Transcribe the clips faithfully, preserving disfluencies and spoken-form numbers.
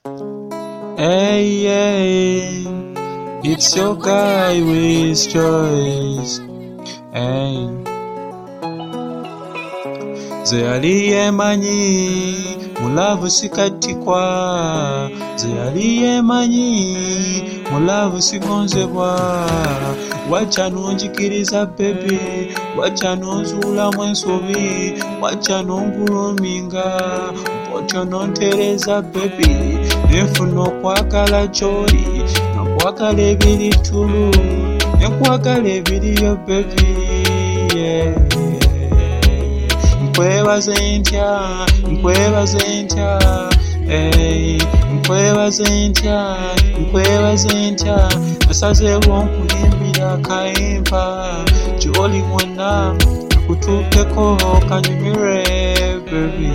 Hey, hey, it's your guy with choice. Hey, zeyaliye manyi mulavu sikatikwa, zeyaliye manyi mulavu sigonzebwa. Wacha nunjikiriza baby, wacha nunzulamu ensobi, wacha nunguluminga, mpotyo nontereza baby. Nenfuna okwagala gy'oli, nakwagala ebiritulo, nenkwagala ebiriyo baby, yeah. Nkwebaze ntya, nkwebaze ntya, hey. Nkwebaze ntya, nkwebaze ntya, nasazeewo nkuyimbira akayimba, gy'oli wonna kutuukeko kanyumire baby.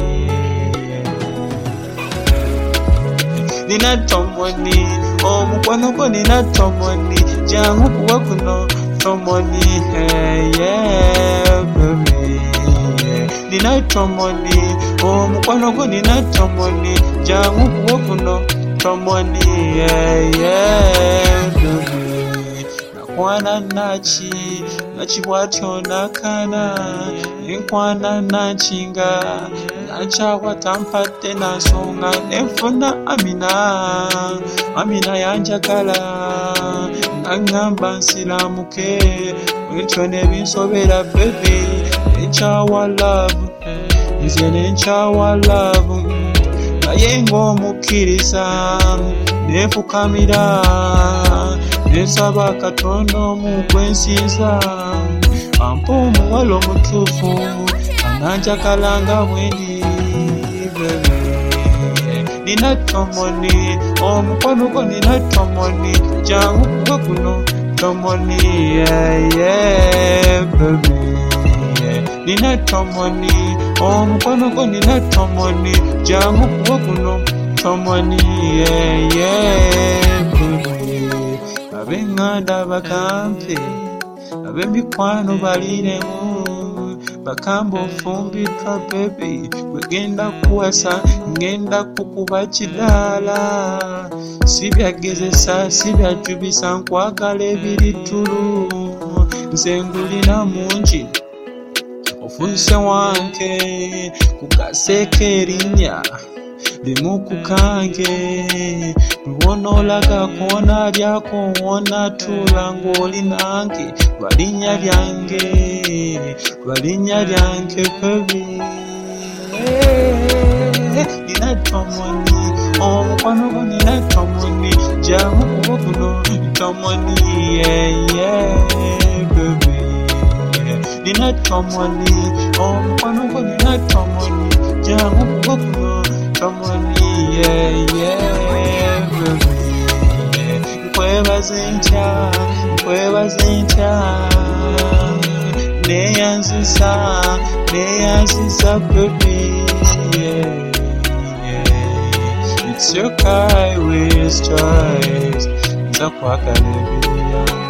Nina tomoni, omukwano gwo nina tomoni, jangu kuwa kuno tomoni, hey, yeah, baby. Nina tomoni, omukwano gwo nina tomoni, jangu kuwa kuno tomoni, yeah, yeah, baby. Nakwana nachi, nachi bwatyo nakana, nenkwana nachinga, nachawa tampate nasonga, nenfuna Amina, Amina yanjagala, nangamba nsilamuke, wetyo nebinsobera baby, nenchawa love, nze nenchawa love, naye ng'omukkiriza, nefukamira, nensaba Katonda omu gwe nsinza, ampa omuwala omutuufu, ananjagala nga bwendi baby. Nina tomoni, omukwano gwo nina tomoni, jangu kuwa kuno tomoni, yeah, yeah, baby. Nina tomoni, omukwano gwo nina tomoni, jangu kuwa kuno tomoni, yeah, yeah, baby. Ab'enganda bakampe, ab'emikwano baliremu, bakamba ofumbiddwa baby, wegenda kuwasa ngenda kukuba kidaala, sibyagezesa sibyajubisa, nkwagala ebiritulo, nze ngulina mungi ofuuse wange, kukaseeko erinnya limu ku kange, lwonoolaga kwonaalyako woonaatuula ng'oli nange, lwalinnya lyange, lwalinnya lyange baby. Nina tomoni, omukwano gwo nina tomoni, jangu kuba kuno tomoni, yeah, yeah, baby. Nina tomoni, omukwano gwo nina tomoni, jangu kuba kuno tomoni, yeah, yeah, baby. Nkwebaze ntya, nkwebaze ntya, neyanziza, neyanziza baby, yeah, yeah. It's your guy with choice, nza kwagala ebiriyo.